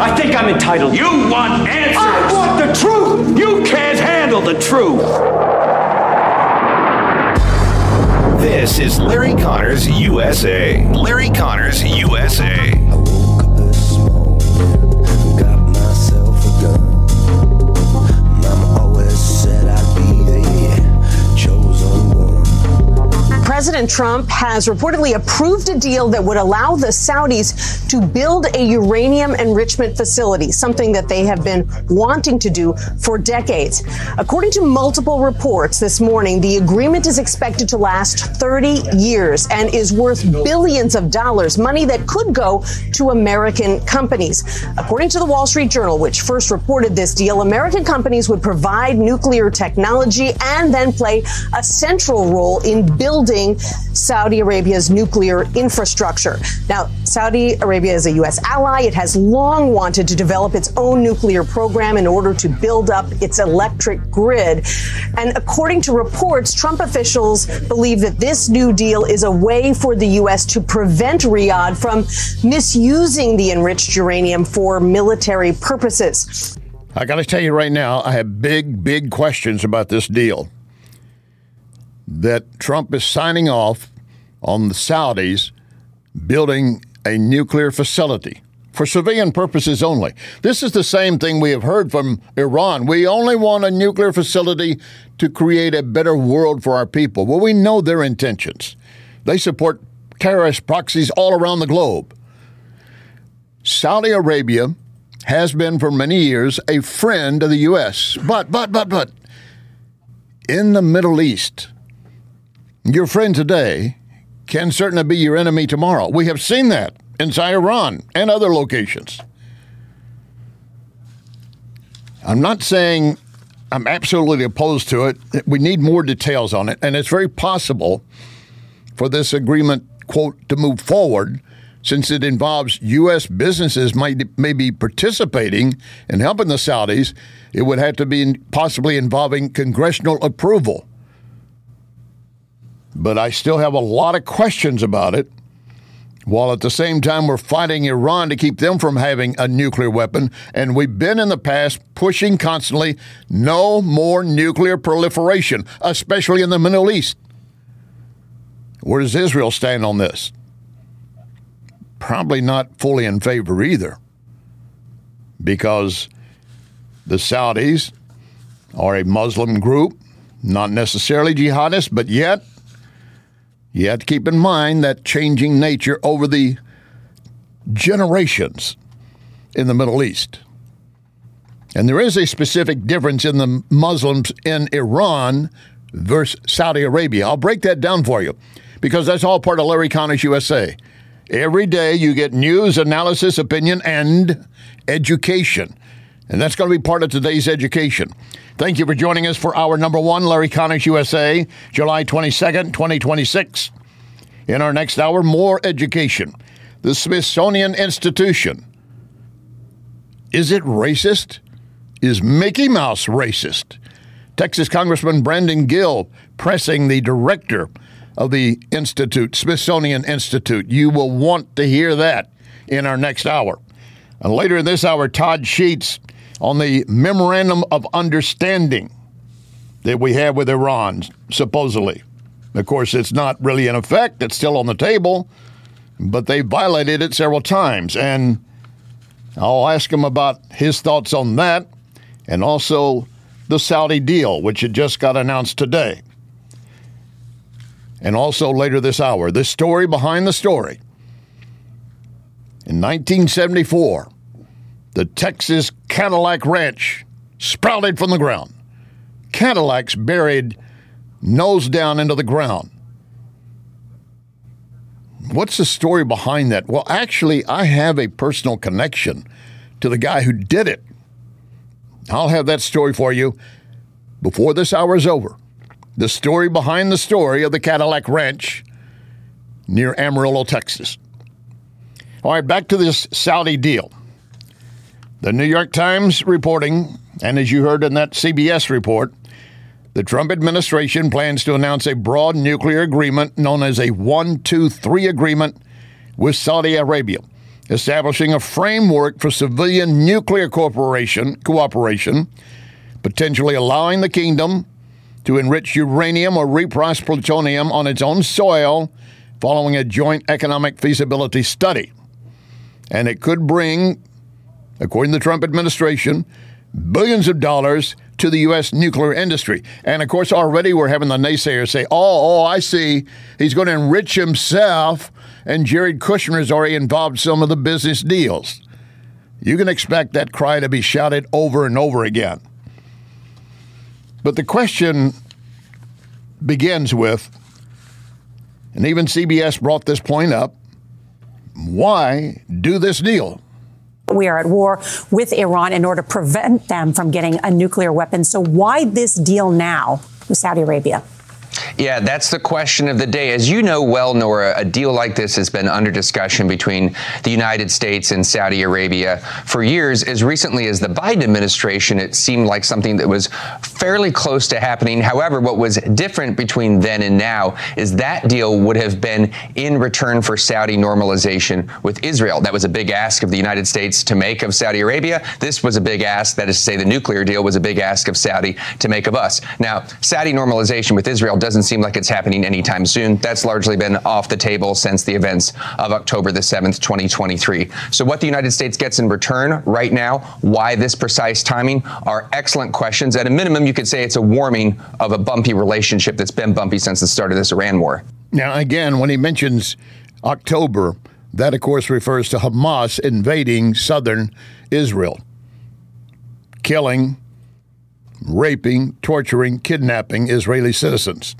I think I'm entitled. You want answers. I want the truth. You can't handle the truth. This is Larry Connors USA. Larry Connors USA. I woke up this morning, got myself a gun. Mama always said I'd be the chosen one. President Trump has reportedly approved a deal that would allow the Saudis to build a uranium enrichment facility, something that they have been wanting to do for decades. According to multiple reports this morning, the agreement is expected to last 30 years and is worth billions of dollars, money that could go to American companies. According to the Wall Street Journal, which first reported this deal, American companies would provide nuclear technology and then play a central role in building Saudi Arabia's nuclear infrastructure. Now, Saudi Arabia is a U.S. ally. It has long wanted to develop its own nuclear program in order to build up its electric grid. And according to reports, Trump officials believe that this new deal is a way for the U.S. to prevent Riyadh from misusing the enriched uranium for military purposes. I got to tell you right now, I have big questions about this deal that Trump is signing off on the Saudis building a nuclear facility for civilian purposes only. This is the same thing we have heard from Iran. We only want a nuclear facility to create a better world for our people. Well, we know their intentions. They support terrorist proxies all around the globe. Saudi Arabia has been for many years a friend of the U.S. But, in the Middle East, your friend today can certainly be your enemy tomorrow. We have seen that inside Iran and other locations. I'm not saying I'm absolutely opposed to it. We need more details on it, and it's very possible for this agreement, quote, to move forward, since it involves U.S. businesses maybe participating and helping the Saudis. It would have to be possibly involving congressional approval. But I still have a lot of questions about it, while at the same time we're fighting Iran to keep them from having a nuclear weapon. And we've been in the past pushing constantly no more nuclear proliferation, especially in the Middle East. Where does Israel stand on this? Probably not fully in favor either, because the Saudis are a Muslim group, not necessarily jihadists, but yet you have to keep in mind that changing nature over the generations in the Middle East. And there is a specific difference in the Muslims in Iran versus Saudi Arabia. I'll break that down for you, because that's all part of Larry Connors USA. Every day you get news, analysis, opinion, and education. And that's going to be part of today's education. Thank you for joining us for hour number one, Larry Connors USA, July 22nd, 2026. In our next hour, more education. The Smithsonian Institution. Is it racist? Is Mickey Mouse racist? Texas Congressman Brandon Gill pressing the director of the Institute, Smithsonian Institute. You will want to hear that in our next hour. And later in this hour, Todd Sheets on the Memorandum of Understanding that we have with Iran, supposedly. Of course, it's not really in effect. It's still on the table, but they violated it several times. And I'll ask him about his thoughts on that, and also the Saudi deal, which had just got announced today. And also later this hour, the story behind the story. In 1974, the Texas Cadillac Ranch sprouted from the ground. Cadillacs buried nose down into the ground. What's the story behind that? Well, actually, I have a personal connection to the guy who did it. I'll have that story for you before this hour is over. The story behind the story of the Cadillac Ranch near Amarillo, Texas. All right, back to this Saudi deal. The New York Times reporting, and as you heard in that CBS report, the Trump administration plans to announce a broad nuclear agreement known as a 1-2-3 agreement with Saudi Arabia. establishing a framework for civilian nuclear cooperation, potentially allowing the kingdom to enrich uranium or reprocess plutonium on its own soil following a joint economic feasibility study. And it could bring, according to the Trump administration, billions of dollars to the U.S. nuclear industry. And, of course, already we're having the naysayers say, I see. He's going to enrich himself, and Jared Kushner has already involved some of the business deals. You can expect that cry to be shouted over and over again. But the question begins with, and even CBS brought this point up, why do this deal? We are at war with Iran in order to prevent them from getting a nuclear weapon. So why this deal now with Saudi Arabia? Yeah, that's the question of the day. As you know well, Nora, a deal like this has been under discussion between the United States and Saudi Arabia for years. As recently as the Biden administration, it seemed like something that was fairly close to happening. However, what was different between then and now is that deal would have been in return for Saudi normalization with Israel. That was a big ask of the United States to make of Saudi Arabia. This was a big ask, that is to say the nuclear deal was a big ask of Saudi to make of us. Now, Saudi normalization with Israel doesn't seem like it's happening anytime soon. That's largely been off the table since the events of October the 7th, 2023. So what the United States gets in return right now, why this precise timing, are excellent questions. At a minimum, you could say it's a warming of a bumpy relationship that's been bumpy since the start of this Iran war. Now, again, when he mentions October, that, of course, refers to Hamas invading southern Israel, killing, raping, torturing, kidnapping Israeli citizens.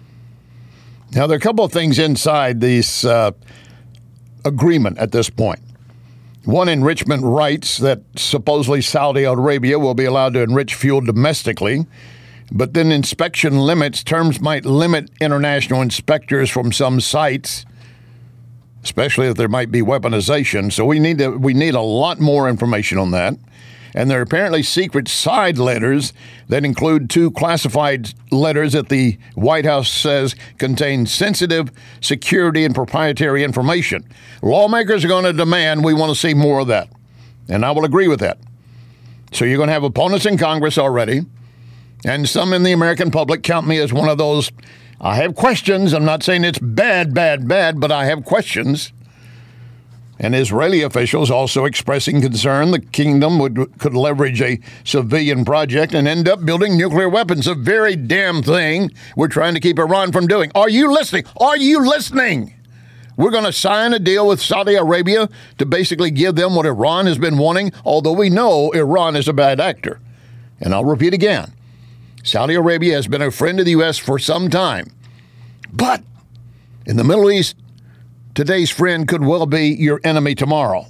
Now, there are a couple of things inside this agreement at this point. One, enrichment rights, that supposedly Saudi Arabia will be allowed to enrich fuel domestically, but then inspection limits. Terms might limit international inspectors from some sites, especially if there might be weaponization. So we need a lot more information on that. And there are apparently secret side letters that include 2 classified letters that the White House says contain sensitive security and proprietary information. Lawmakers are going to demand we want to see more of that. And I will agree with that. So you're going to have opponents in Congress already, and some in the American public. Count me as one of those. I have questions. I'm not saying it's bad, but I have questions. And Israeli officials also expressing concern the kingdom could leverage a civilian project and end up building nuclear weapons, a very damn thing we're trying to keep Iran from doing. Are you listening? Are you listening? We're going to sign a deal with Saudi Arabia to basically give them what Iran has been wanting, although we know Iran is a bad actor. And I'll repeat again, Saudi Arabia has been a friend of the U.S. for some time. But in the Middle East, today's friend could well be your enemy tomorrow.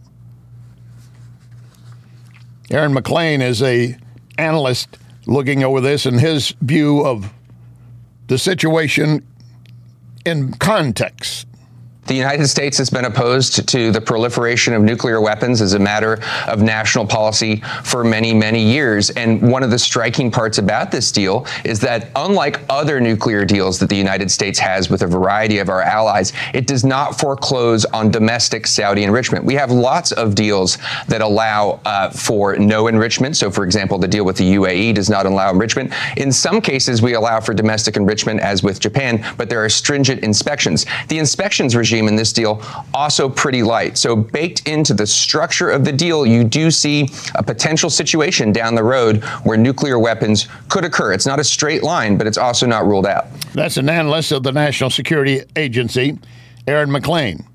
Aaron McClain is an analyst looking over this, and his view of the situation in context. The United States has been opposed to the proliferation of nuclear weapons as a matter of national policy for many, many years. And one of the striking parts about this deal is that, unlike other nuclear deals that the United States has with a variety of our allies, it does not foreclose on domestic Saudi enrichment. We have lots of deals that allow for no enrichment. So, for example, the deal with the UAE does not allow enrichment. In some cases, we allow for domestic enrichment, as with Japan, but there are stringent inspections. The inspections regime in this deal also pretty light. So baked into the structure of the deal, you do see a potential situation down the road where nuclear weapons could occur. It's not a straight line, but it's also not ruled out. That's an analyst of the National Security Agency, Aaron McClain.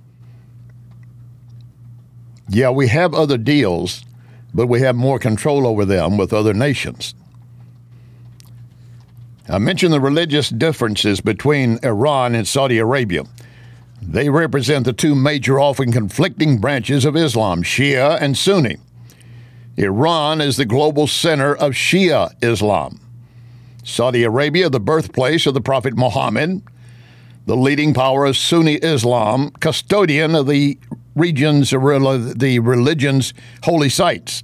Yeah, we have other deals, but we have more control over them with other nations. I mentioned the religious differences between Iran and Saudi Arabia. They represent the 2 major, often conflicting branches of Islam, Shia and Sunni. Iran is the global center of Shia Islam. Saudi Arabia, the birthplace of the Prophet Muhammad, the leading power of Sunni Islam, custodian of the religion's holy sites.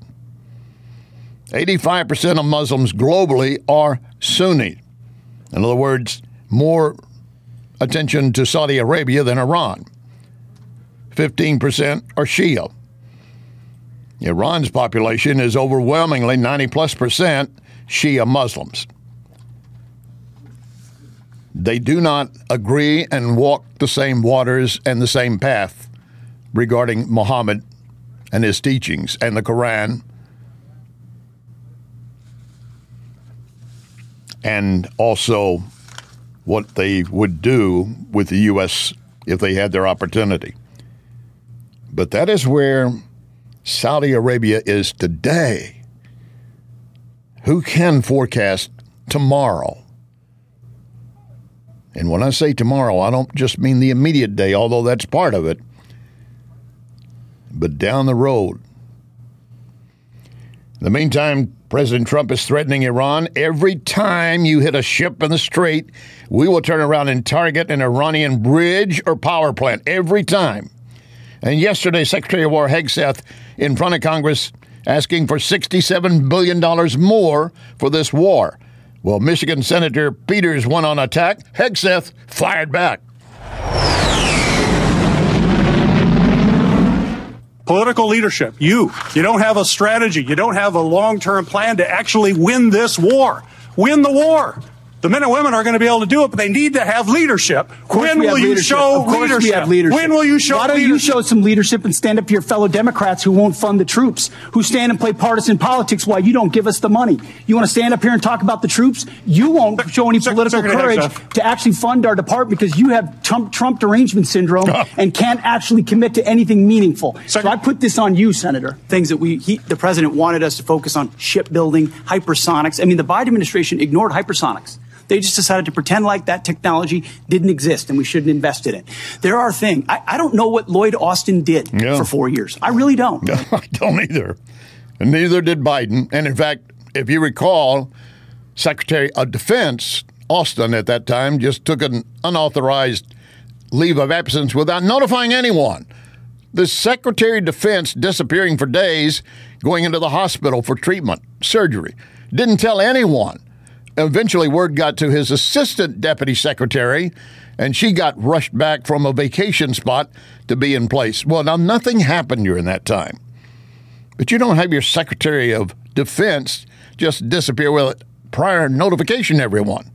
85% of Muslims globally are Sunni. In other words, more attention to Saudi Arabia than Iran. 15% are Shia. Iran's population is overwhelmingly 90+% Shia Muslims. They do not agree and walk the same waters and the same path regarding Muhammad and his teachings and the Quran, and also what they would do with the U.S. if they had their opportunity. But that is where Saudi Arabia is today. Who can forecast tomorrow? And when I say tomorrow, I don't just mean the immediate day, although that's part of it, but down the road. In the meantime, President Trump is threatening Iran. Every time you hit a ship in the strait, we will turn around and target an Iranian bridge or power plant. Every time. And yesterday, Secretary of War Hegseth in front of Congress asking for $67 billion more for this war. Well, Michigan Senator Peters went on attack. Hegseth fired back. Political leadership. You don't have a strategy. You don't have a long-term plan to actually win this war. Win the war. The men and women are going to be able to do it, but they need to have leadership. When will you show leadership? When will you show leadership? Why don't you show some leadership and stand up to your fellow Democrats who won't fund the troops, who stand and play partisan politics while you don't give us the money? You want to stand up here and talk about the troops? You won't show any political courage to actually fund our department because you have Trump derangement syndrome and can't actually commit to anything meaningful. So I put this on you, Senator. Things that the president wanted us to focus on: shipbuilding, hypersonics. I mean, the Biden administration ignored hypersonics. They just decided to pretend like that technology didn't exist and we shouldn't invest in it. There are things. I don't know what Lloyd Austin did for 4 years. I really don't. No, I don't either. And neither did Biden. And in fact, if you recall, Secretary of Defense Austin at that time just took an unauthorized leave of absence without notifying anyone. The Secretary of Defense disappearing for days, going into the hospital for treatment, surgery. Didn't tell anyone. Eventually, word got to his assistant deputy secretary, and she got rushed back from a vacation spot to be in place. Well, now, nothing happened during that time. But you don't have your Secretary of Defense just disappear with prior notification to everyone.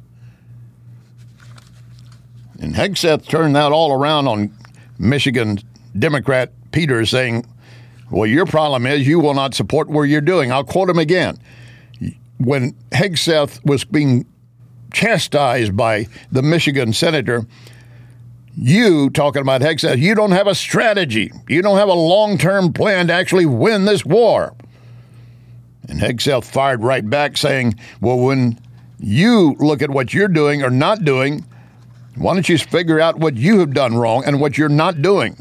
And Hegseth turned that all around on Michigan Democrat Peters, saying, well, your problem is you will not support what you're doing. I'll quote him again. When Hegseth was being chastised by the Michigan senator, you, talking about Hegseth, you don't have a strategy. You don't have a long-term plan to actually win this war. And Hegseth fired right back saying, well, when you look at what you're doing or not doing, why don't you figure out what you have done wrong and what you're not doing?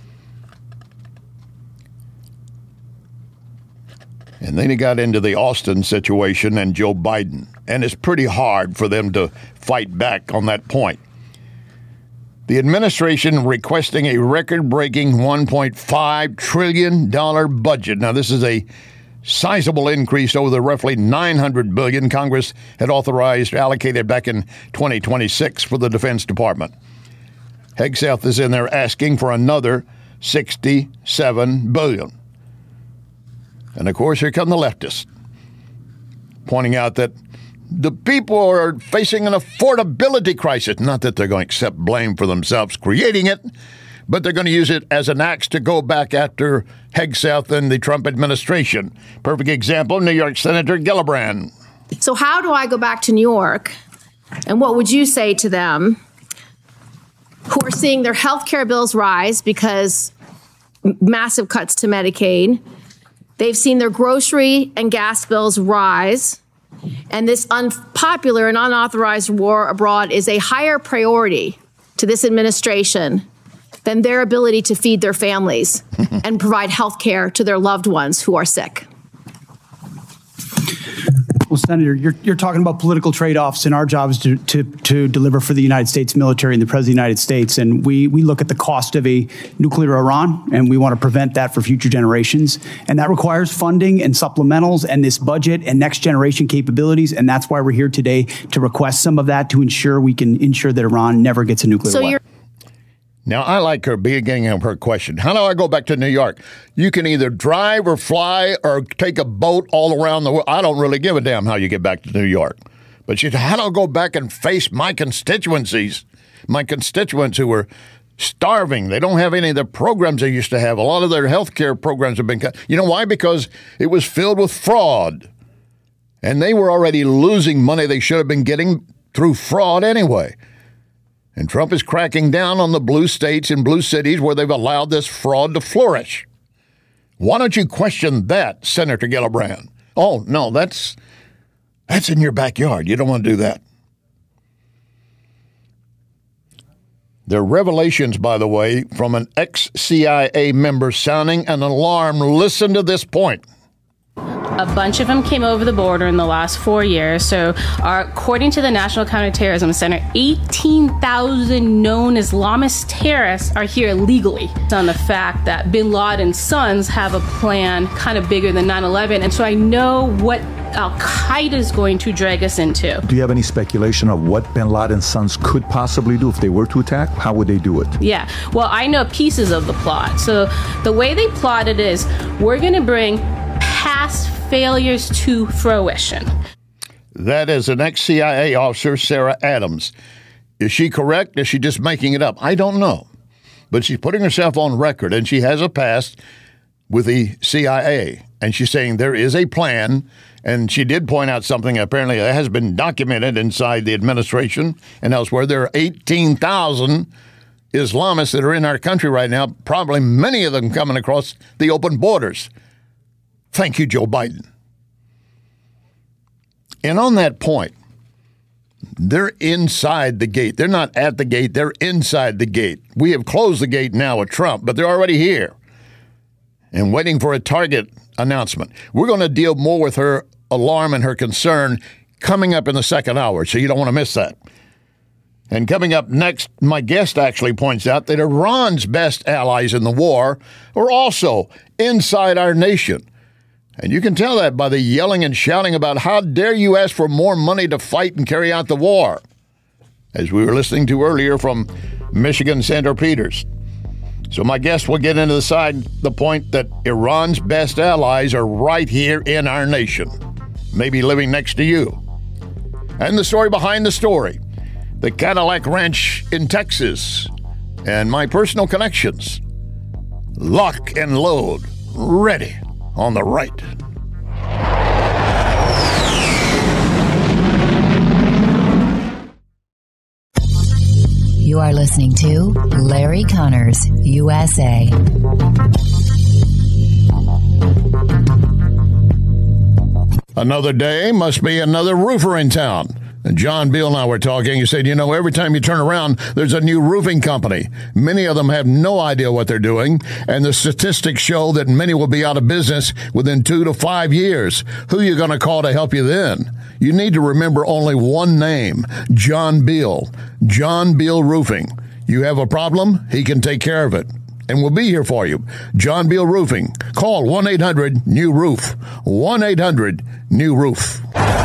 And then he got into the Austin situation and Joe Biden. And it's pretty hard for them to fight back on that point. The administration requesting a record-breaking $1.5 trillion budget. Now, this is a sizable increase over the roughly $900 billion Congress had authorized, allocated back in 2026 for the Defense Department. Hegseth is in there asking for another $67 billion. And, of course, here come the leftists, pointing out that the people are facing an affordability crisis. Not that they're going to accept blame for themselves creating it, but they're going to use it as an axe to go back after Hegseth and the Trump administration. Perfect example, New York Senator Gillibrand. So how do I go back to New York, and what would you say to them who are seeing their health care bills rise because massive cuts to Medicaid? They've seen their grocery and gas bills rise, and this unpopular and unauthorized war abroad is a higher priority to this administration than their ability to feed their families and provide health care to their loved ones who are sick. Well, Senator, you're talking about political trade-offs, and our job is to deliver for the United States military and the President of the United States. And we look at the cost of a nuclear Iran, and we want to prevent that for future generations. And that requires funding and supplementals and this budget and next generation capabilities. And that's why we're here today to request some of that to ensure we can ensure that Iran never gets a nuclear weapon. Now, I like her beginning of her question. How do I go back to New York? You can either drive or fly or take a boat all around the world. I don't really give a damn how you get back to New York. But she said, how do I go back and face my constituents who are starving? They don't have any of the programs they used to have. A lot of their health care programs have been cut. You know why? Because it was filled with fraud. And they were already losing money they should have been getting through fraud anyway. And Trump is cracking down on the blue states and blue cities where they've allowed this fraud to flourish. Why don't you question that, Senator Gillibrand? Oh, no, that's in your backyard. You don't want to do that. There are revelations, by the way, from an ex-CIA member sounding an alarm. Listen to this point. A bunch of them came over the border in the last 4 years. So according to the National Counterterrorism Center, 18,000 known Islamist terrorists are here legally. On the fact that bin Laden's sons have a plan kind of bigger than 9/11. And so I know what Al-Qaeda is going to drag us into. Do you have any speculation of what bin Laden's sons could possibly do if they were to attack? How would they do it? Yeah, well, I know pieces of the plot. So the way they plotted is we're going to bring past failures to fruition. That is an ex-CIA officer, Sarah Adams. Is she correct? Is she just making it up? I don't know. But she's putting herself on record, and she has a past with the CIA. And she's saying there is a plan, and she did point out something apparently that has been documented inside the administration and elsewhere. There are 18,000 Islamists that are in our country right now, probably many of them coming across the open borders. Thank you, Joe Biden. And on that point, they're inside the gate. They're not at the gate. They're inside the gate. We have closed the gate now with Trump, but they're already here and waiting for a target announcement. We're going to deal more with her alarm and her concern coming up in the second hour, so you don't want to miss that. And coming up next, my guest actually points out that Iran's best allies in the war are also inside our nation. And you can tell that by the yelling and shouting about how dare you ask for more money to fight and carry out the war, as we were listening to earlier from Michigan Senator Peters. So my guest will get into the point that Iran's best allies are right here in our nation, maybe living next to you. And the story behind the story, the Cadillac Ranch in Texas, and my personal connections. Lock and load, ready on the right. You are listening to Larry Connors, USA. Another day must be another roofer in town. And John Beal and I were talking. He said, every time you turn around, there's a new roofing company. Many of them have no idea what they're doing. And the statistics show that many will be out of business within 2 to 5 years. Who are you going to call to help you then? You need to remember only one name, John Beal. John Beal Roofing. You have a problem, he can take care of it. And we'll be here for you. John Beal Roofing. Call 1-800-NEW-ROOF. 1-800-NEW-ROOF.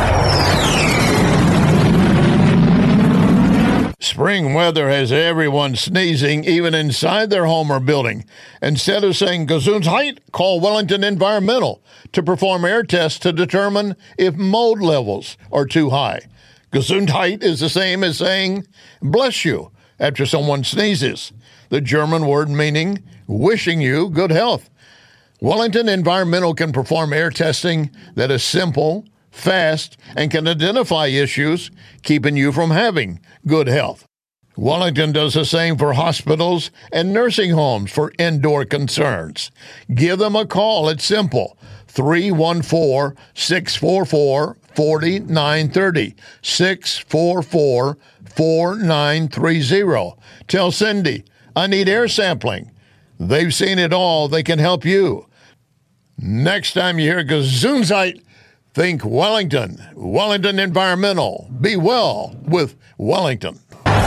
Spring weather has everyone sneezing, even inside their home or building. Instead of saying Gesundheit, call Wellington Environmental to perform air tests to determine if mold levels are too high. Gesundheit is the same as saying bless you after someone sneezes, the German word meaning wishing you good health. Wellington Environmental can perform air testing that is simple, fast, and can identify issues keeping you from having good health. Wellington does the same for hospitals and nursing homes for indoor concerns. Give them a call. It's simple. 314-644-4930. 644-4930. Tell Cindy, I need air sampling. They've seen it all. They can help you. Next time you hear Gesundheit, think Wellington. Wellington Environmental. Be well with Wellington.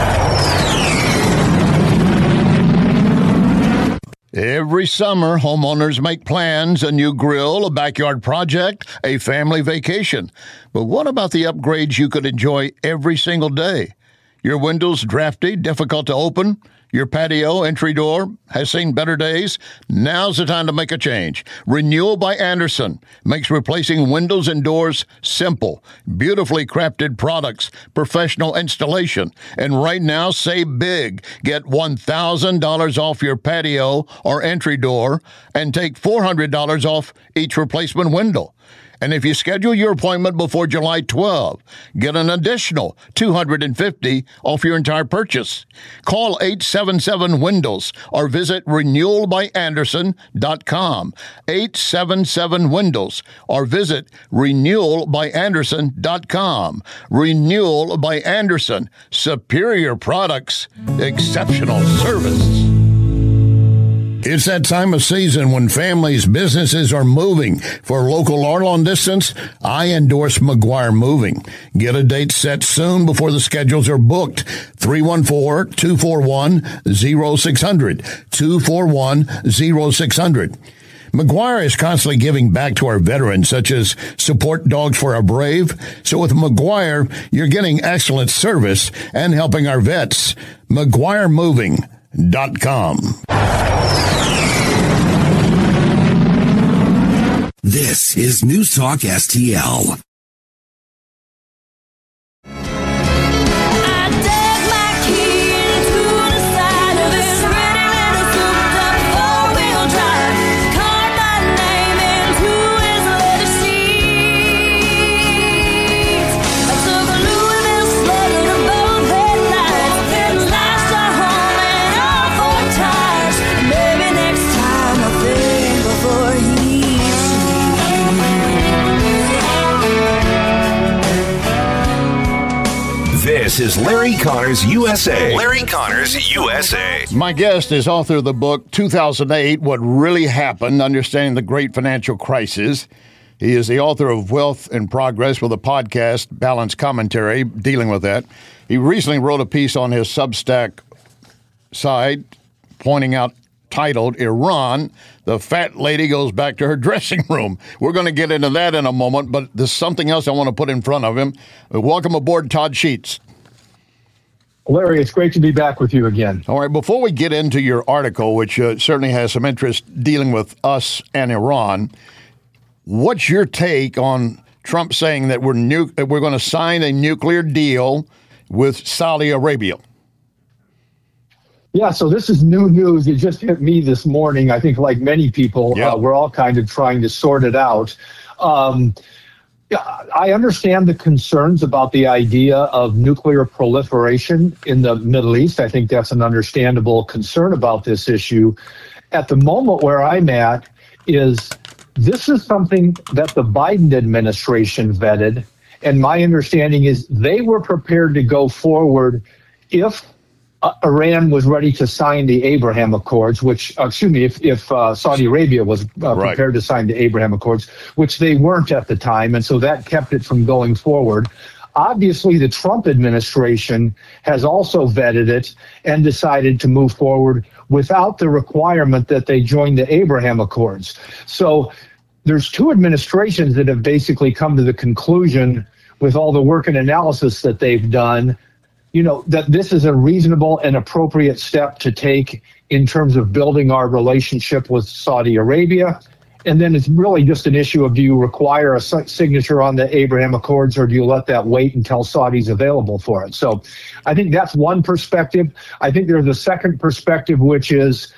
Every summer, homeowners make plans: a new grill, a backyard project, a family vacation. But what about the upgrades you could enjoy every single day? Your windows drafty, difficult to open? Your patio entry door has seen better days? Now's the time to make a change. Renewal by Andersen makes replacing windows and doors simple. Beautifully crafted products, professional installation. And right now, save big. Get $1,000 off your patio or entry door and take $400 off each replacement window. And if you schedule your appointment before July 12, get an additional $250 off your entire purchase. Call 877-WINDOWS or visit renewalbyandersen.com. 877-WINDOWS or visit renewalbyandersen.com. Renewal by Andersen. Superior products, exceptional service. It's that time of season when families, businesses are moving. For local or long distance, I endorse McGuire Moving. Get a date set soon before the schedules are booked. 314-241-0600. 241-0600. McGuire is constantly giving back to our veterans, such as Support Dogs for Our Brave. So with McGuire, you're getting excellent service and helping our vets. McGuireMoving.com. This is News Talk STL. This is Larry Connors USA. Larry Connors USA. My guest is author of the book 2008, What Really Happened, Understanding the Great Financial Crisis. He is the author of Wealth and Progress with a podcast, Balanced Commentary, dealing with that. He recently wrote a piece on his Substack site pointing out, titled, Iran, the fat lady goes back to her dressing room. We're going to get into that in a moment, but there's something else I want to put in front of him. Welcome aboard, Todd Sheets. Larry, it's great to be back with you again. All right, before we get into your article, which certainly has some interest dealing with us and Iran, what's your take on Trump saying that we're going to sign a nuclear deal with Saudi Arabia? Yeah, so this is new news. It just hit me this morning. I think like many people, we're all kind of trying to sort it out. I understand the concerns about the idea of nuclear proliferation in the Middle East. I think that's an understandable concern about this issue. At the moment where I'm at is this is something that the Biden administration vetted. And my understanding is they were prepared to go forward if Iran was ready to sign the Abraham Accords, which, if Saudi Arabia was prepared to sign the Abraham Accords, which they weren't at the time. And so that kept it from going forward. Obviously, the Trump administration has also vetted it and decided to move forward without the requirement that they join the Abraham Accords. So there's two administrations that have basically come to the conclusion with all the work and analysis that they've done, that this is a reasonable and appropriate step to take in terms of building our relationship with Saudi Arabia. And then it's really just an issue of, do you require a signature on the Abraham Accords, or do you let that wait until Saudi's available for it? So I think that's one perspective. I think there's a second perspective, which is,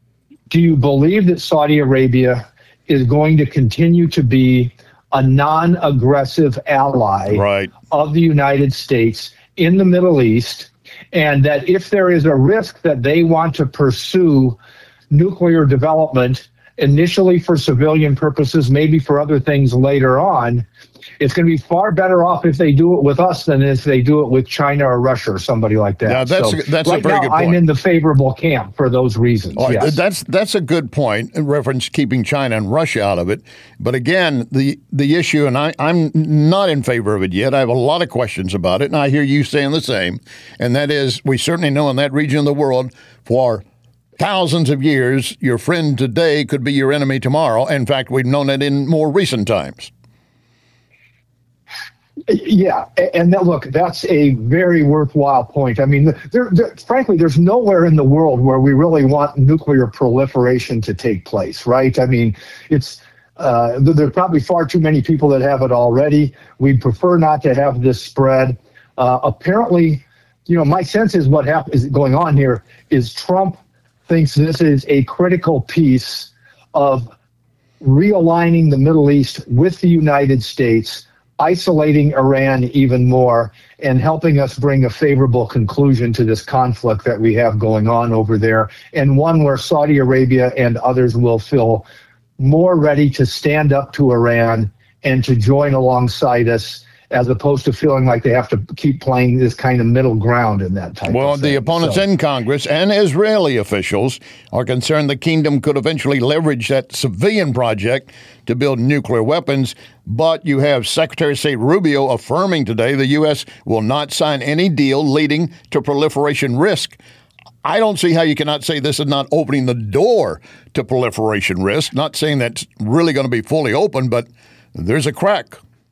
do you believe that Saudi Arabia is going to continue to be a non-aggressive ally of the United States in the Middle East, and that if there is a risk that they want to pursue nuclear development initially for civilian purposes, maybe for other things later on, it's going to be far better off if they do it with us than if they do it with China or Russia or somebody like that. Yeah, that's a very good point. I'm in the favorable camp for those reasons. Yes. That's a good point in reference keeping China and Russia out of it. But again, the issue, and I'm not in favor of it yet. I have a lot of questions about it, and I hear you saying the same. And that is, we certainly know in that region of the world for thousands of years, your friend today could be your enemy tomorrow. In fact, we've known it in more recent times. Yeah, and look, that's a very worthwhile point. I mean, frankly, there's nowhere in the world where we really want nuclear proliferation to take place, right? I mean, it's there are probably far too many people that have it already. We'd prefer not to have this spread. Apparently, my sense is what is going on here is Trump thinks this is a critical piece of realigning the Middle East with the United States, isolating Iran even more, and helping us bring a favorable conclusion to this conflict that we have going on over there, and one where Saudi Arabia and others will feel more ready to stand up to Iran and to join alongside us, as opposed to feeling like they have to keep playing this kind of middle ground in that type of thing. Well, the opponents in Congress and Israeli officials are concerned the kingdom could eventually leverage that civilian project to build nuclear weapons. But you have Secretary of State Rubio affirming today the U.S. will not sign any deal leading to proliferation risk. I don't see how you cannot say this is not opening the door to proliferation risk. Not saying that's really going to be fully open, but there's a crack.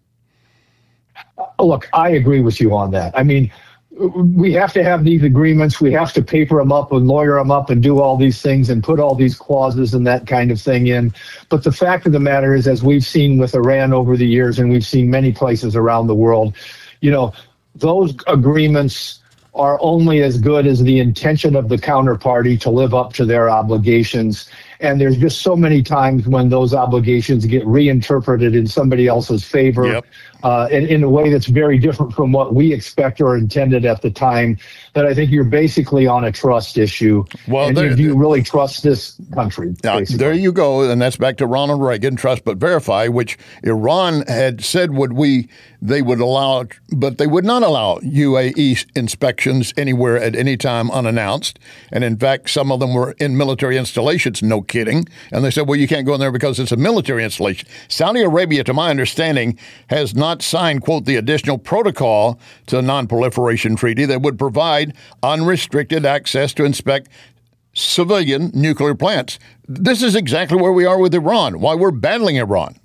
Look, I agree with you on that. I mean, we have to have these agreements. We have to paper them up and lawyer them up and do all these things and put all these clauses and that kind of thing in. But the fact of the matter is, as we've seen with Iran over the years, and we've seen many places around the world, those agreements are only as good as the intention of the counterparty to live up to their obligations. And there's just so many times when those obligations get reinterpreted in somebody else's favor, in a way that's very different from what we expect or intended at the time, that I think you're basically on a trust issue. Well, do you really trust this country? There you go. And that's back to Ronald Reagan, trust but verify, which Iran had said they would allow, but they would not allow UAE inspections anywhere at any time unannounced. And in fact, some of them were in military installations, no kidding. And they said, well, you can't go in there because it's a military installation. Saudi Arabia, to my understanding, has not signed, quote, the additional protocol to the non-proliferation treaty that would provide unrestricted access to inspect civilian nuclear plants. This is exactly where we are with Iran, why we're battling Iran.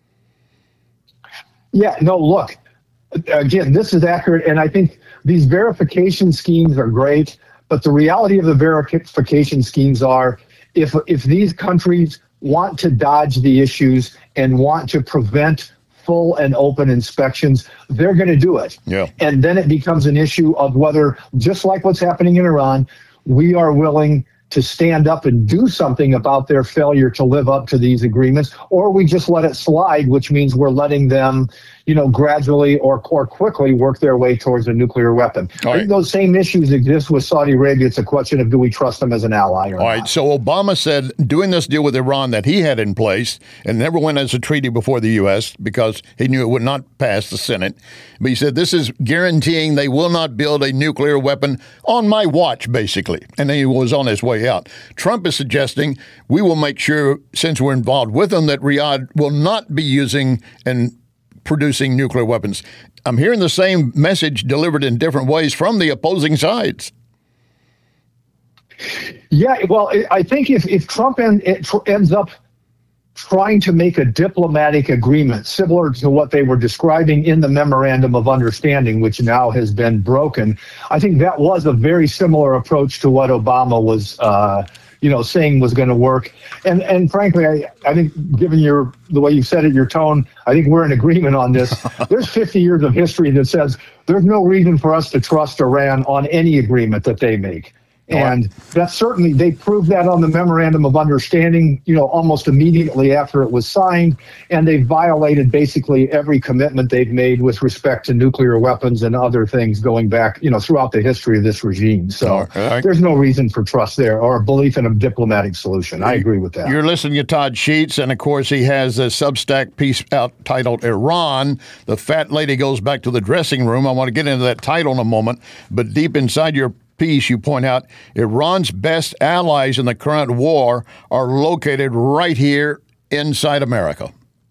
Yeah, no, look, again, this is accurate. And I think these verification schemes are great. But the reality of the verification schemes are, if these countries want to dodge the issues and want to prevent full and open inspections, they're going to do it. Yeah. And then it becomes an issue of whether, just like what's happening in Iran, we are willing to stand up and do something about their failure to live up to these agreements, or we just let it slide, which means we're letting them, gradually or quickly work their way towards a nuclear weapon. I think those same issues exist with Saudi Arabia. It's a question of, do we trust them as an ally or not? All right, so Obama said doing this deal with Iran that he had in place and never went as a treaty before the U.S. because he knew it would not pass the Senate. But he said this is guaranteeing they will not build a nuclear weapon on my watch, basically. And then he was on his way out. Trump is suggesting we will make sure, since we're involved with them, that Riyadh will not be using and producing nuclear weapons. I'm hearing the same message delivered in different ways from the opposing sides. Yeah, well, I think if Trump ends up trying to make a diplomatic agreement similar to what they were describing in the Memorandum of Understanding, which now has been broken, I think that was a very similar approach to what Obama was saying was going to work. And frankly, I think given the way you said it, your tone, I think we're in agreement on this. There's 50 years of history that says there's no reason for us to trust Iran on any agreement that they make. And that's certainly, they proved that on the Memorandum of Understanding, almost immediately after it was signed. And they violated basically every commitment they've made with respect to nuclear weapons and other things going back, throughout the history of this regime. So there's no reason for trust there or a belief in a diplomatic solution. I agree with that. You're listening to Todd Sheets, and of course he has a Substack piece out titled Iran, the Fat Lady Goes Back to the Dressing Room. I want to get into that title in a moment, but deep inside your piece, you point out Iran's best allies in the current war are located right here inside America.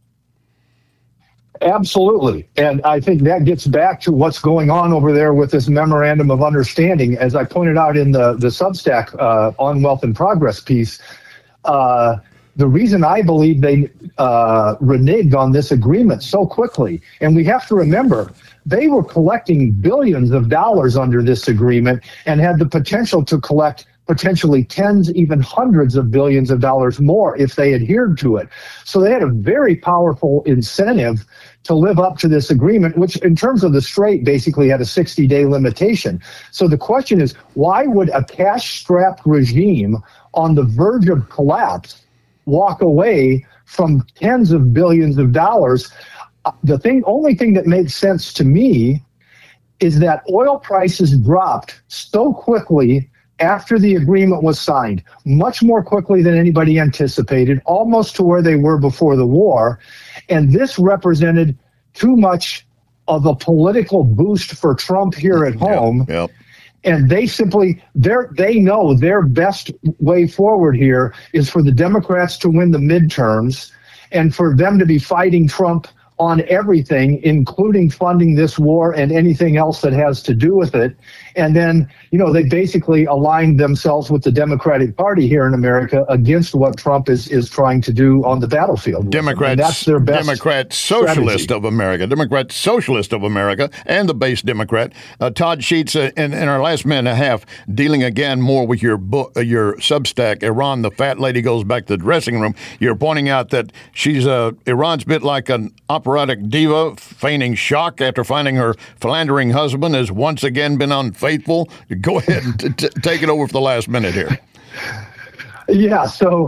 Absolutely. And I think that gets back to what's going on over there with this Memorandum of Understanding. As I pointed out in the Substack on Wealth and Progress piece, the reason I believe they reneged on this agreement so quickly, and we have to remember, They were collecting billions of dollars under this agreement and had the potential to collect potentially tens, even hundreds of billions of dollars more if they adhered to it. So they had a very powerful incentive to live up to this agreement, which in terms of the Strait basically had a 60-day limitation. So the question is, why would a cash-strapped regime on the verge of collapse walk away from tens of billions of dollars? Only thing that makes sense to me is that oil prices dropped so quickly after the agreement was signed, much more quickly than anybody anticipated, almost to where they were before the war. And this represented too much of a political boost for Trump here at home. Yep. And they know their best way forward here is for the Democrats to win the midterms and for them to be fighting Trump on everything, including funding this war and anything else that has to do with it. And then, they basically aligned themselves with the Democratic Party here in America against what Trump is trying to do on the battlefield. Democrat Socialist of America, and the base Democrat. Todd Sheets, in our last minute and a half, dealing again more with your book, your Substack, Iran, the fat lady goes back to the dressing room. You're pointing out that Iran's a bit like an operatic diva, feigning shock after finding her philandering husband has once again been unfaithful. Go ahead and take it over for the last minute here. Yeah, so,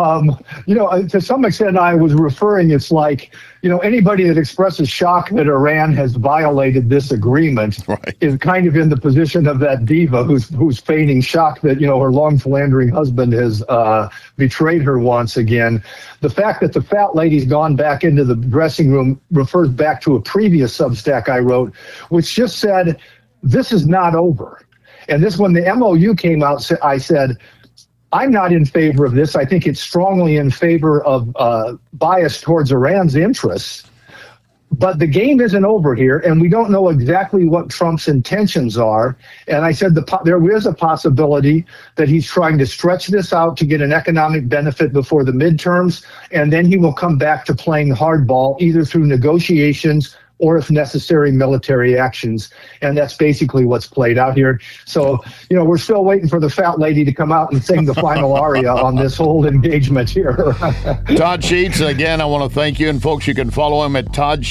to some extent I was referring, it's like, anybody that expresses shock that Iran has violated this agreement is kind of in the position of that diva who's feigning shock that, her long philandering husband has betrayed her once again. The fact that the fat lady's gone back into the dressing room refers back to a previous Substack I wrote, which just said, this is not over. And when the MOU came out, I said, I'm not in favor of this. I think it's strongly in favor of bias towards Iran's interests. But the game isn't over here, and we don't know exactly what Trump's intentions are. And I said there is a possibility that he's trying to stretch this out to get an economic benefit before the midterms, and then he will come back to playing hardball, either through negotiations or, if necessary, military actions. And that's basically what's played out here. So, we're still waiting for the fat lady to come out and sing the final aria on this whole engagement here. Todd Sheets, again, I want to thank you. And, folks, you can follow him at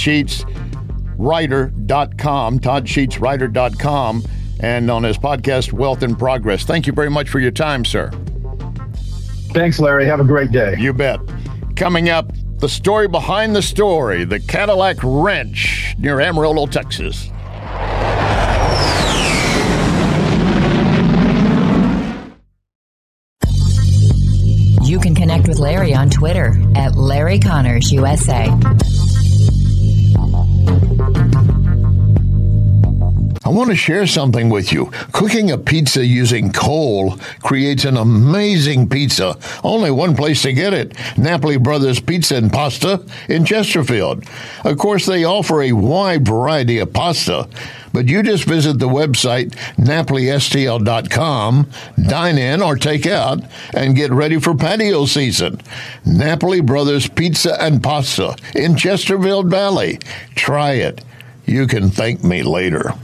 ToddSheetsWriter.com, ToddSheetsWriter.com, and on his podcast, Wealth in Progress. Thank you very much for your time, sir. Thanks, Larry. Have a great day. You bet. Coming up, the story behind the story, the Cadillac Wrench near Amarillo, Texas. You can connect with Larry on Twitter at Larry Connors USA. I want to share something with you. Cooking a pizza using coal creates an amazing pizza. Only one place to get it, Napoli Brothers Pizza and Pasta in Chesterfield. Of course, they offer a wide variety of pasta, but you just visit the website NapoliSTL.com, dine in or take out, and get ready for patio season. Napoli Brothers Pizza and Pasta in Chesterfield Valley. Try it. You can thank me later.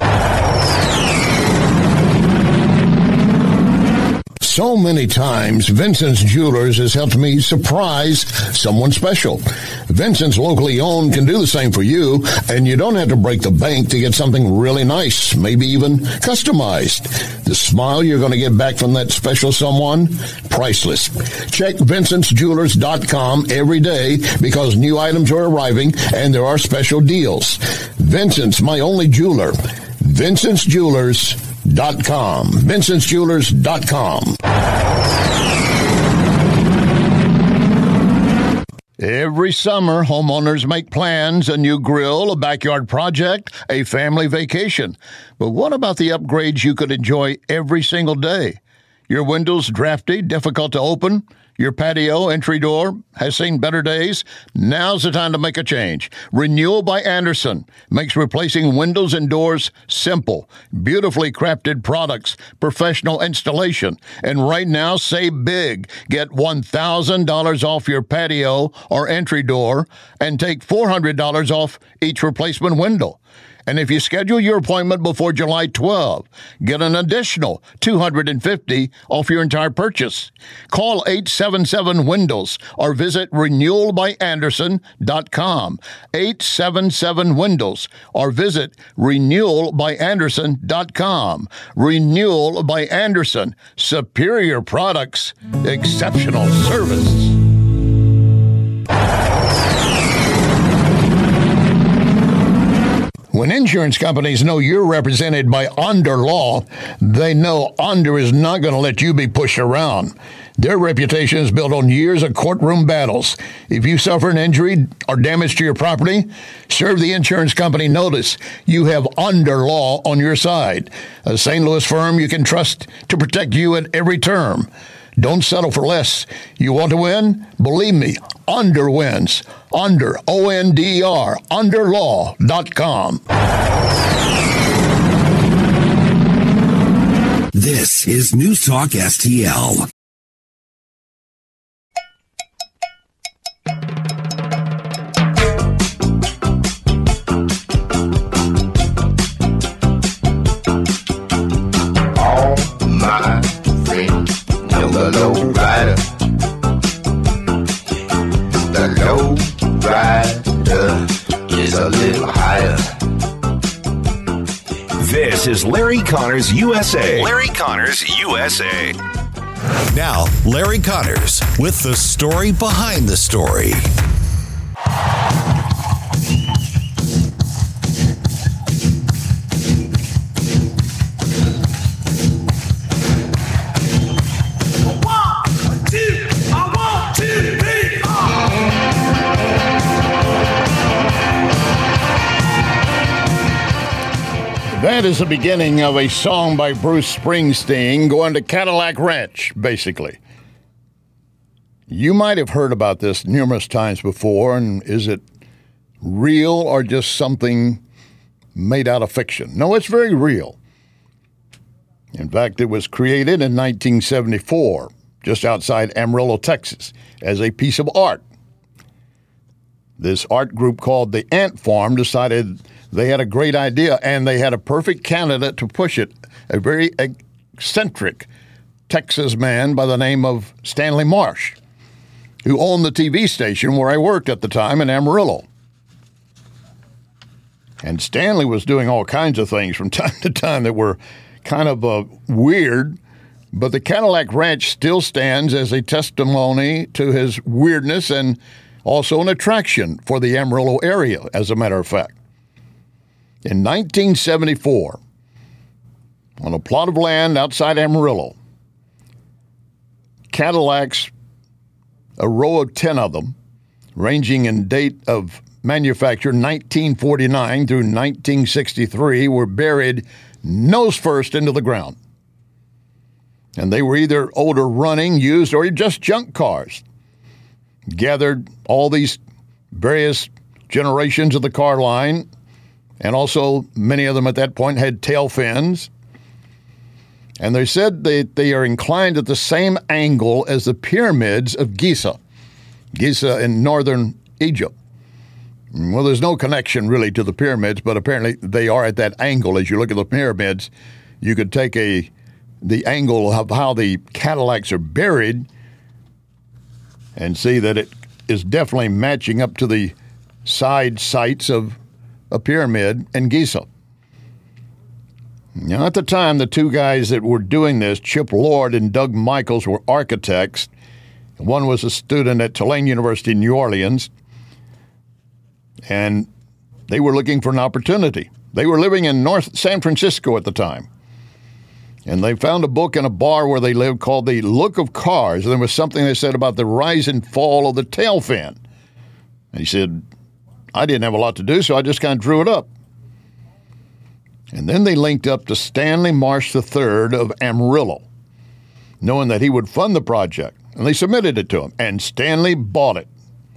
So many times, Vincent's Jewelers has helped me surprise someone special. Vincent's, locally owned, can do the same for you, and you don't have to break the bank to get something really nice, maybe even customized. The smile you're going to get back from that special someone, priceless. Check VincentsJewelers.com every day because new items are arriving and there are special deals. Vincent's, my only jeweler. VincentsJewelers.com. VincentsJewelers.com. Every summer, homeowners make plans: a new grill, a backyard project, a family vacation. But what about the upgrades you could enjoy every single day? Your windows drafty, difficult to open? Your patio entry door has seen better days? Now's the time to make a change. Renewal by Andersen makes replacing windows and doors simple. Beautifully crafted products, professional installation. And right now, save big. Get $1,000 off your patio or entry door and take $400 off each replacement window. And if you schedule your appointment before July 12, get an additional $250 off your entire purchase. Call 877-WINDOWS or visit renewalbyanderson.com. 877-WINDOWS or visit renewalbyanderson.com. Renewal by Anderson. Superior products, exceptional service. When insurance companies know you're represented by Onder Law, they know Onder is not going to let you be pushed around. Their reputation is built on years of courtroom battles. If you suffer an injury or damage to your property, serve the insurance company notice. You have Onder Law on your side, a St. Louis firm you can trust to protect you at every term. Don't settle for less. You want to win? Believe me, Onder wins. Onder, O-N-D-R, underlaw.com. This is News Talk STL. All my friends know the low rider. The low rider is a little higher. This is Larry Connors USA. Larry Connors USA. Now, Larry Connors with the story behind the story. That is the beginning of a song by Bruce Springsteen going to Cadillac Ranch, basically. You might have heard about this numerous times before, and is it real or just something made out of fiction? No, it's very real. In fact, it was created in 1974, just outside Amarillo, Texas, as a piece of art. This art group called the Ant Farm decided they had a great idea, and they had a perfect candidate to push it, a very eccentric Texas man by the name of Stanley Marsh, who owned the TV station where I worked at the time in Amarillo. And Stanley was doing all kinds of things from time to time that were kind of weird, but the Cadillac Ranch still stands as a testimony to his weirdness and also an attraction for the Amarillo area, as a matter of fact. In 1974, on a plot of land outside Amarillo, Cadillacs, a row of 10 of them, ranging in date of manufacture 1949 through 1963, were buried nose first into the ground. And they were either older running, used, or just junk cars. Gathered all these various generations of the car line, and also many of them at that point had tail fins. And they said they are inclined at the same angle as the pyramids of Giza in northern Egypt. Well, there's no connection really to the pyramids, but apparently they are at that angle. As you look at the pyramids, you could take the angle of how the Cadillacs are buried and see that it is definitely matching up to the side sites of a pyramid in Giza. Now, at the time, the two guys that were doing this, Chip Lord and Doug Michaels, were architects. One was a student at Tulane University in New Orleans, and they were looking for an opportunity. They were living in North San Francisco at the time, and they found a book in a bar where they lived called The Look of Cars, and there was something they said about the rise and fall of the tail fin. And he said, I didn't have a lot to do, so I just kind of drew it up. And then they linked up to Stanley Marsh III of Amarillo, knowing that he would fund the project. And they submitted it to him, and Stanley bought it.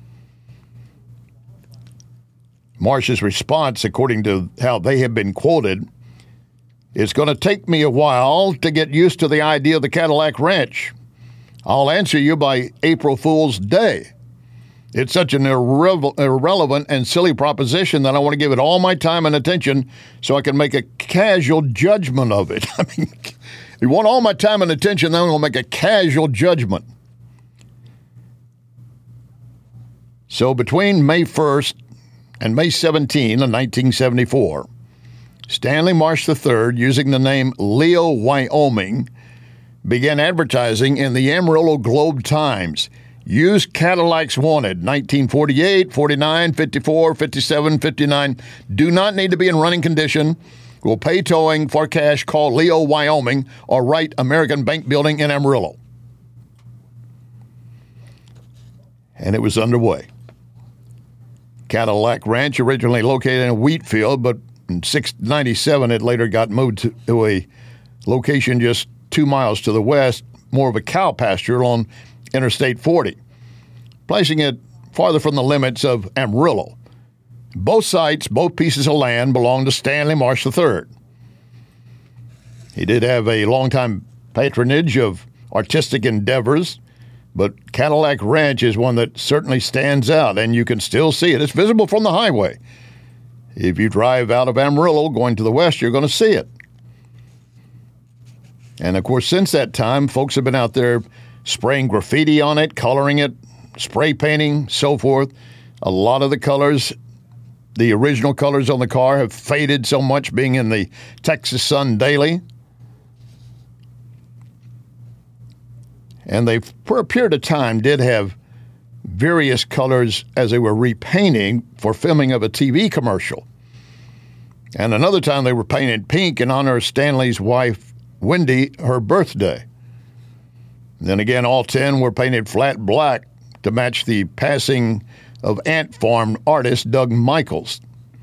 Marsh's response, according to how they have been quoted, it's going to take me a while to get used to the idea of the Cadillac Ranch. I'll answer you by April Fool's Day. It's such an irrelevant and silly proposition that I want to give it all my time and attention so I can make a casual judgment of it. I mean, you want all my time and attention, then I'm going to make a casual judgment. So between May 1st and May 17 of 1974, Stanley Marsh III, using the name Leo Wyoming, began advertising in the Amarillo Globe-Times. Used Cadillacs wanted, 1948, 49, 54, 57, 59. Do not need to be in running condition. Will pay towing for cash. Call Leo Wyoming or write American Bank Building in Amarillo. And it was underway. Cadillac Ranch, originally located in a wheat field, but in 1997 it later got moved to a location just 2 miles to the west, more of a cow pasture on Interstate 40, placing it farther from the limits of Amarillo. Both sites, both pieces of land, belonged to Stanley Marsh III. He did have a longtime patronage of artistic endeavors, but Cadillac Ranch is one that certainly stands out, and you can still see it. It's visible from the highway. If you drive out of Amarillo going to the west, you're going to see it. And, of course, since that time, folks have been out there spraying graffiti on it, coloring it, spray painting, so forth. A lot of the colors, the original colors on the car, have faded so much, being in the Texas Sun daily. And they, for a period of time, did have various colors as they were repainting for filming of a TV commercial. And another time they were painted pink in honor of Stanley's wife, Wendy, her birthday. Then again, all 10 were painted flat black to match the passing of Ant Farm artist Doug Michaels.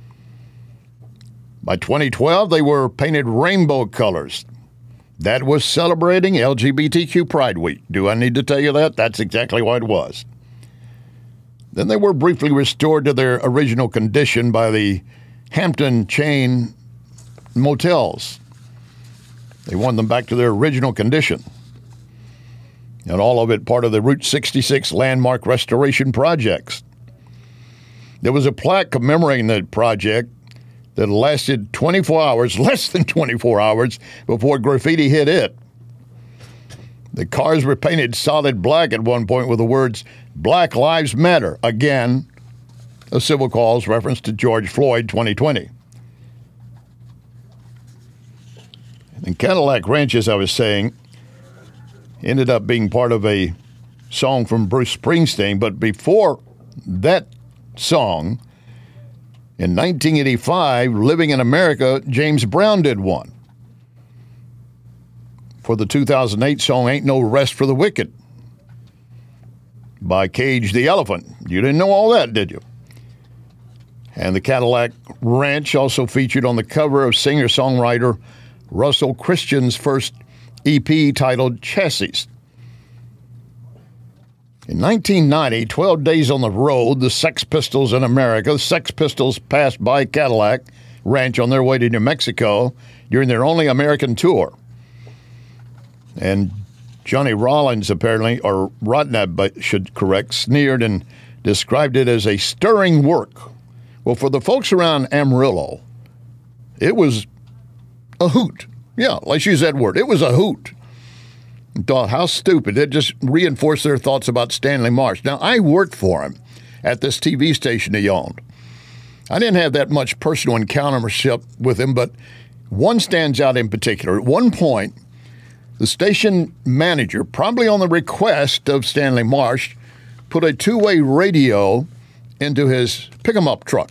By 2012, they were painted rainbow colors. That was celebrating LGBTQ Pride Week. Do I need to tell you that? That's exactly what it was. Then they were briefly restored to their original condition by the Hampton chain motels. They wanted them back to their original condition. And all of it part of the Route 66 landmark restoration projects. There was a plaque commemorating the project that lasted 24 hours, less than 24 hours, before graffiti hit it. The cars were painted solid black at one point with the words, "Black Lives Matter." Again, a civil cause reference to George Floyd 2020. And Cadillac Ranch, as I was saying, ended up being part of a song from Bruce Springsteen. But before that song, in 1985, Living in America, James Brown did one for the 2008 song Ain't No Rest for the Wicked by Cage the Elephant. You didn't know all that, did you? And the Cadillac Ranch also featured on the cover of singer-songwriter Russell Christian's first EP titled Chassis. In 1990, 12 Days on the Road, the Sex Pistols in America, the Sex Pistols passed by Cadillac Ranch on their way to New Mexico during their only American tour. And Johnny Rollins apparently, or Rodney should correct, sneered and described it as a stirring work. Well, for the folks around Amarillo, it was a hoot. Yeah, let's use that word. It was a hoot. And thought, how stupid. It just reinforced their thoughts about Stanley Marsh. Now, I worked for him at this TV station he owned. I didn't have that much personal encountership with him, but one stands out in particular. At one point, the station manager, probably on the request of Stanley Marsh, put a two-way radio into his pick-em-up truck.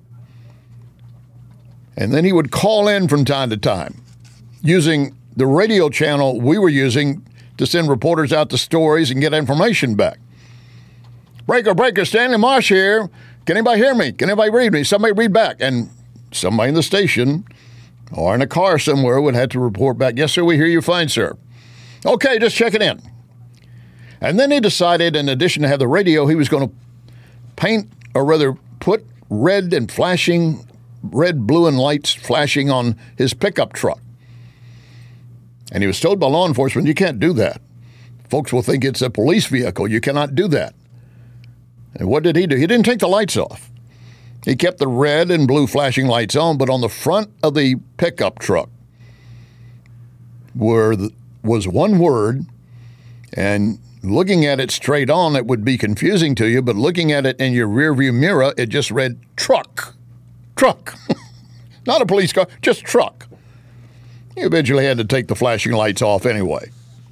And then he would call in from time to time using the radio channel we were using to send reporters out to stories and get information back. Breaker, Stanley Marsh here. Can anybody hear me? Can anybody read me? Somebody read back. And somebody in the station or in a car somewhere would have to report back, yes, sir, we hear you fine, sir. Okay, just checking in. And then he decided, in addition to have the radio, he was going to paint, or rather put red, blue, and lights flashing on his pickup truck. And he was told by law enforcement, you can't do that. Folks will think it's a police vehicle. You cannot do that. And what did he do? He didn't take the lights off. He kept the red and blue flashing lights on, but on the front of the pickup truck was one word, and looking at it straight on, it would be confusing to you, but looking at it in your rearview mirror, it just read truck. Truck. Not a police car, just truck. He eventually had to take the flashing lights off anyway.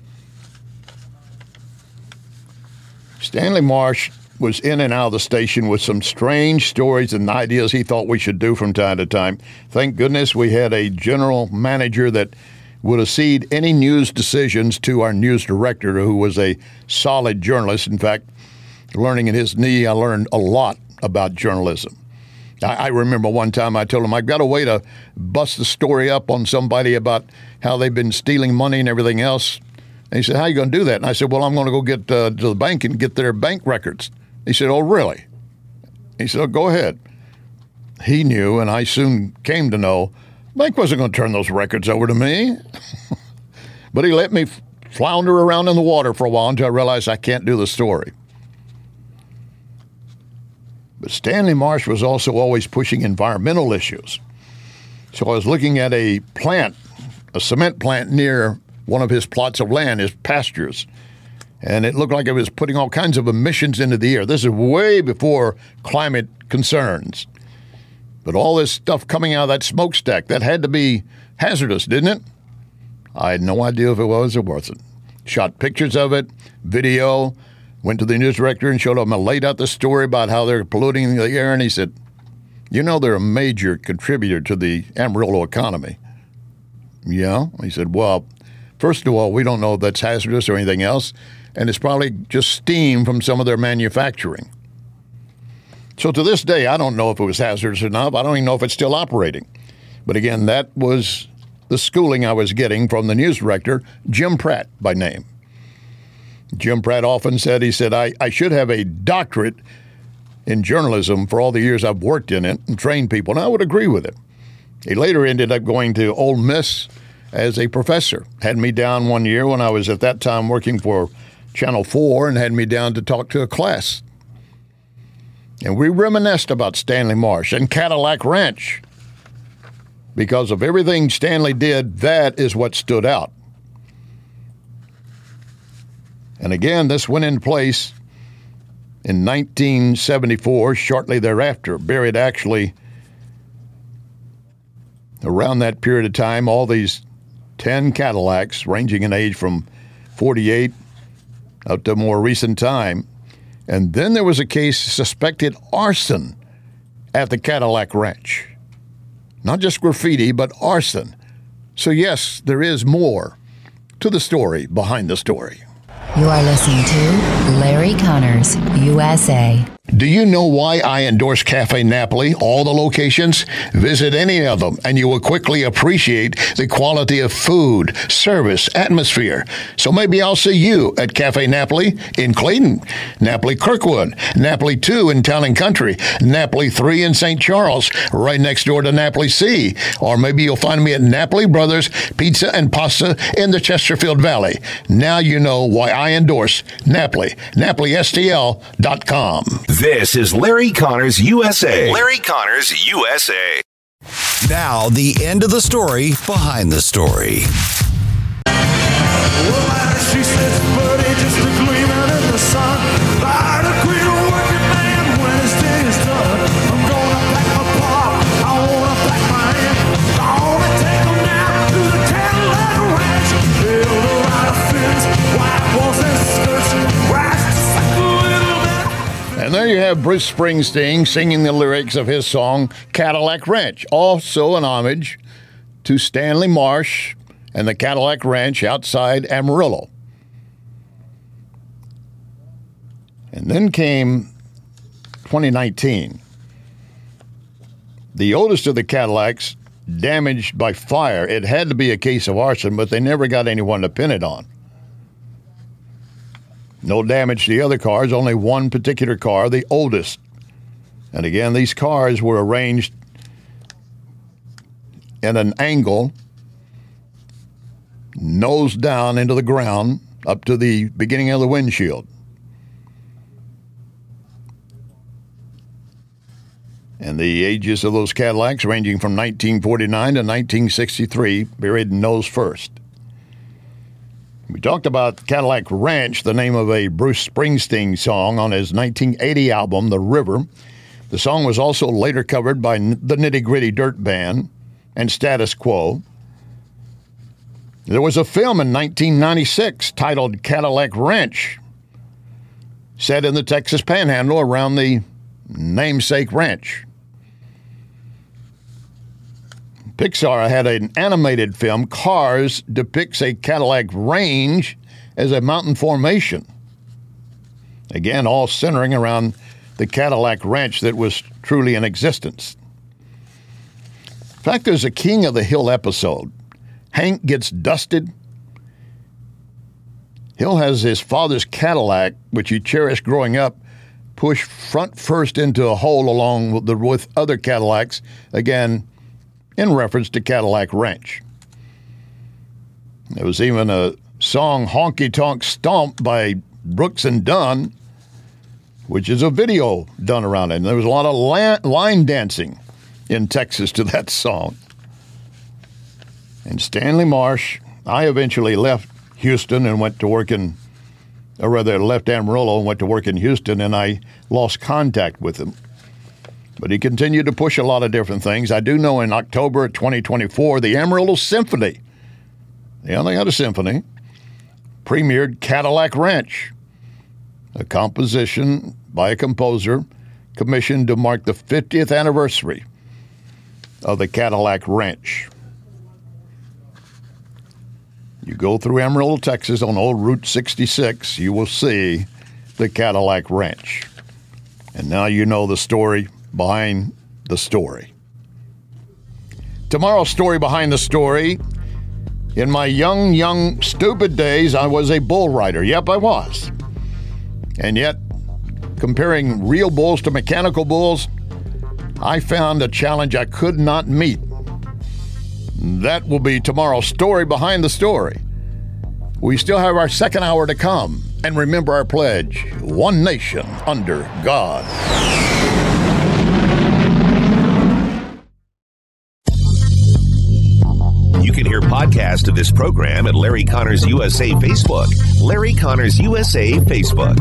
Stanley Marsh was in and out of the station with some strange stories and ideas he thought we should do from time to time. Thank goodness we had a general manager that would accede any news decisions to our news director, who was a solid journalist. In fact, learning in his knee, I learned a lot about journalism. I remember one time I told him, I've got a way to bust the story up on somebody about how they've been stealing money and everything else. And he said, how are you going to do that? And I said, well, I'm going to go get to the bank and get their bank records. He said, oh, really? He said, oh, go ahead. He knew, and I soon came to know, the bank wasn't going to turn those records over to me. But he let me flounder around in the water for a while until I realized I can't do the story. But Stanley Marsh was also always pushing environmental issues. So I was looking at a plant, a cement plant near one of his plots of land, his pastures. And it looked like it was putting all kinds of emissions into the air. This is way before climate concerns. But all this stuff coming out of that smokestack, that had to be hazardous, didn't it? I had no idea if it was or wasn't. Shot pictures of it, video, went to the news director and showed him, I laid out the story about how they're polluting the air, and he said, you know, they're a major contributor to the Amarillo economy. Yeah? He said, well, first of all, we don't know if that's hazardous or anything else, and it's probably just steam from some of their manufacturing. So to this day, I don't know if it was hazardous or not. I don't even know if it's still operating. But again, that was the schooling I was getting from the news director, Jim Pratt by name. Jim Pratt often said, he said, I should have a doctorate in journalism for all the years I've worked in it and trained people, and I would agree with him. He later ended up going to Ole Miss as a professor. Had me down one year when I was at that time working for Channel 4 and had me down to talk to a class. And we reminisced about Stanley Marsh and Cadillac Ranch. Because of everything Stanley did, that is what stood out. And again, this went in place in 1974, shortly thereafter, buried actually around that period of time, all these 10 Cadillacs, ranging in age from 48 up to more recent time. And then there was a case suspected arson at the Cadillac Ranch. Not just graffiti, but arson. So yes, there is more to the story behind the story. You are listening to Larry Connors, USA. Do you know why I endorse Cafe Napoli, all the locations? Visit any of them, and you will quickly appreciate the quality of food, service, atmosphere. So maybe I'll see you at Cafe Napoli in Clayton, Napoli Kirkwood, Napoli 2 in Town and Country, Napoli 3 in St. Charles, right next door to Napoli C. Or maybe you'll find me at Napoli Brothers Pizza and Pasta in the Chesterfield Valley. Now you know why I endorse Napoli, NapoliSTL.com. This is Larry Connors USA. Larry Connors USA. Now, the end of the story behind the story. She says, buddy, just a gleaming in the sun. By the queen of working man when his day is done. I'm gonna pack my paw, I wanna pack my hand. Gonna take a nap to the Cadillac Ranch. Build a lot of fins, white walls and skirts. Rise just like a little bit. And there you have Bruce Springsteen singing the lyrics of his song, Cadillac Ranch. Also an homage to Stanley Marsh and the Cadillac Ranch outside Amarillo. And then came 2019. The oldest of the Cadillacs damaged by fire. It had to be a case of arson, but they never got anyone to pin it on. No damage to the other cars, only one particular car, the oldest. And again, these cars were arranged in an angle, nose down into the ground, up to the beginning of the windshield. And the ages of those Cadillacs ranging from 1949 to 1963, buried nose first. We talked about Cadillac Ranch, the name of a Bruce Springsteen song on his 1980 album, The River. The song was also later covered by the Nitty Gritty Dirt Band and Status Quo. There was a film in 1996 titled Cadillac Ranch, set in the Texas Panhandle around the namesake ranch. Pixar had an animated film, Cars, depicts a Cadillac range as a mountain formation. Again, all centering around the Cadillac Ranch that was truly in existence. In fact, there's a King of the Hill episode. Hank gets dusted. Hill has his father's Cadillac, which he cherished growing up, pushed front first into a hole along with other Cadillacs, again, in reference to Cadillac Ranch. There was even a song, Honky Tonk Stomp, by Brooks and Dunn, which is a video done around it. And there was a lot of line dancing in Texas to that song. And Stanley Marsh, I eventually left Houston and went to work in, or rather left Amarillo and went to work in Houston, and I lost contact with him. But he continued to push a lot of different things. I do know in October 2024, the Amarillo Symphony, yeah, they had a symphony, premiered Cadillac Ranch, a composition by a composer commissioned to mark the 50th anniversary of the Cadillac Ranch. You go through Amarillo, Texas on old Route 66, you will see the Cadillac Ranch. And now you know the story behind the story. Tomorrow's story behind the story. In my young, stupid days, I was a bull rider. Yep, I was. And yet, comparing real bulls to mechanical bulls, I found a challenge I could not meet. That will be tomorrow's story behind the story. We still have our second hour to come. And remember our pledge, one nation under God. You can hear podcasts of this program at Larry Connors USA Facebook. Larry Connors USA Facebook.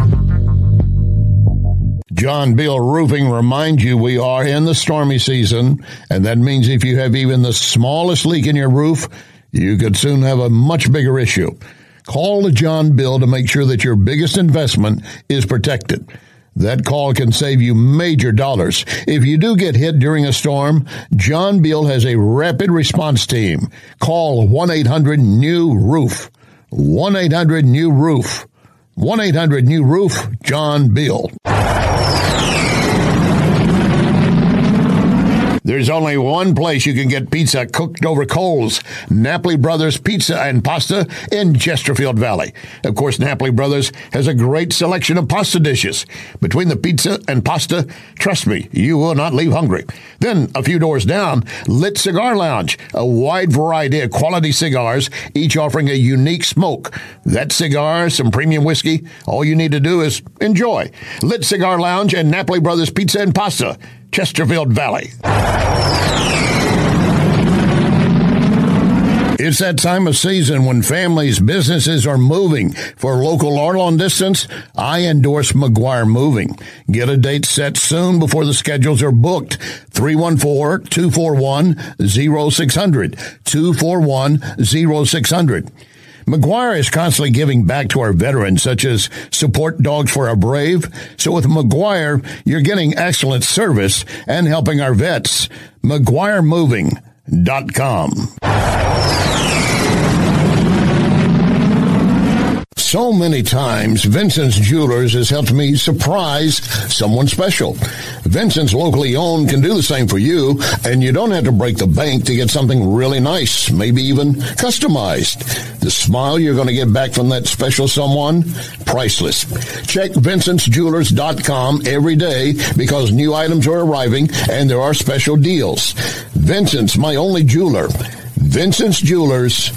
John Bill Roofing reminds you we are in the stormy season, and that means if you have even the smallest leak in your roof, you could soon have a much bigger issue. Call the John Bill to make sure that your biggest investment is protected. That call can save you major dollars. If you do get hit during a storm, John Bill has a rapid response team. Call 1-800-NEW-ROOF. 1-800-NEW-ROOF. 1-800-NEW-ROOF, John Bill. There's only one place you can get pizza cooked over coals. Napoli Brothers Pizza and Pasta in Chesterfield Valley. Of course, Napoli Brothers has a great selection of pasta dishes. Between the pizza and pasta, trust me, you will not leave hungry. Then, a few doors down, Lit Cigar Lounge, a wide variety of quality cigars, each offering a unique smoke. That cigar, some premium whiskey, all you need to do is enjoy. Lit Cigar Lounge and Napoli Brothers Pizza and Pasta, Chesterfield Valley. It's that time of season when families, businesses are moving. For local or long distance, I endorse McGuire Moving. Get a date set soon before the schedules are booked. 314-241-0600. 241-0600. McGuire is constantly giving back to our veterans, such as support dogs for our brave. So with McGuire, you're getting excellent service and helping our vets. McGuireMoving.com. So many times, Vincent's Jewelers has helped me surprise someone special. Vincent's locally owned can do the same for you, and you don't have to break the bank to get something really nice, maybe even customized. The smile you're going to get back from that special someone, priceless. Check VincentsJewelers.com every day because new items are arriving and there are special deals. Vincent's, my only jeweler. VincentsJewelers.com.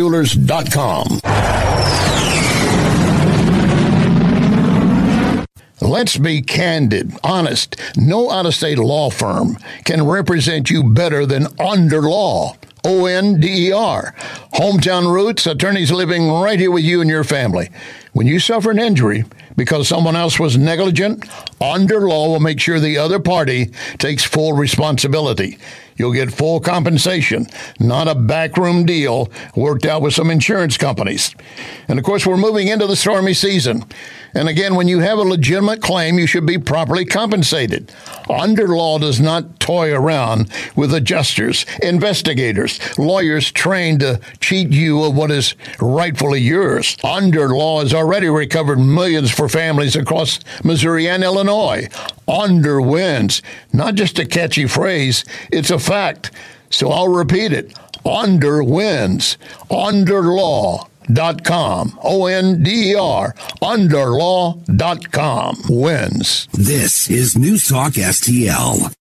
VincentsJewelers.com. Let's be candid, honest. No out-of-state law firm can represent you better than Onder Law. ONDER. Hometown roots, attorneys living right here with you and your family. When you suffer an injury because someone else was negligent, Onder Law will make sure the other party takes full responsibility. You'll get full compensation, not a backroom deal worked out with some insurance companies. And of course, we're moving into the stormy season. And again, when you have a legitimate claim, you should be properly compensated. Onder Law does not toy around with adjusters, investigators, lawyers trained to cheat you of what is rightfully yours. Onder Law has already recovered millions for families across Missouri and Illinois. Onder wins. Not just a catchy phrase, it's a fact. So I'll repeat it. Onder wins. OnderLaw.com. ONDER. OnderLaw.com wins. This is News Talk STL.